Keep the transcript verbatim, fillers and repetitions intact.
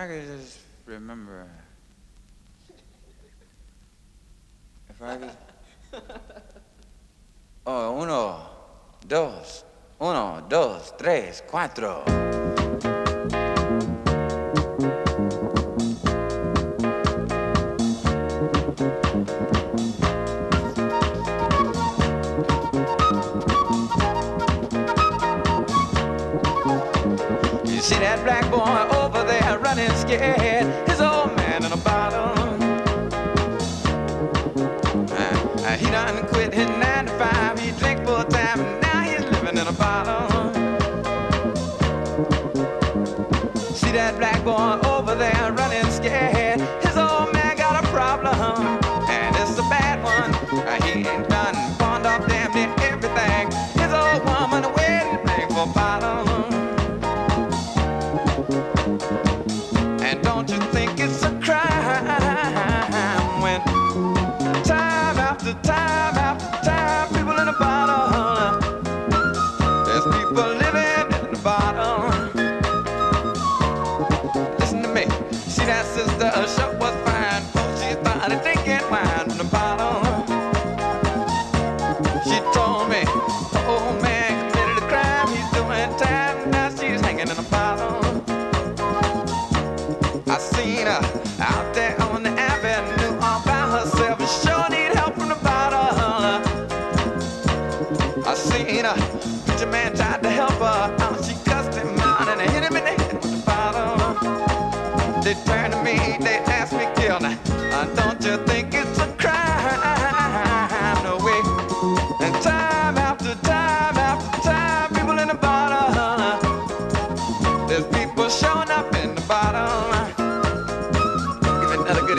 I could just remember. If I could. Oh, uno, dos, uno, dos, tres, cuatro. See that black boy over there running scared. His old man in a bottle. Uh, uh, he done quit his nine to five. He drank full time and now he's living in a bottle. See that black boy over there running scared. His old man got a problem, and it's a bad one. Uh, he ain't done pawned off damn near everything. His old woman waiting for a bottle. And don't you think it's a crime when time after time after time people in a bottle, there's people living in a bottle. Listen to me, see that sister, her shirt was fine, oh, she started drinking wine from the bottle. She told me, the old man committed a crime, he's doing time, now she's hanging in a bottle. I seen her out there on the avenue all by herself. She sure need help from the bottle. I seen her, preacher man tried to help her out. She cussed him out and hit him in the head with the bottle. They turned to me, they asked me, kill now, uh, don't you think it's a crime? No way. And time after time after time, people in the bottle, there's people showing up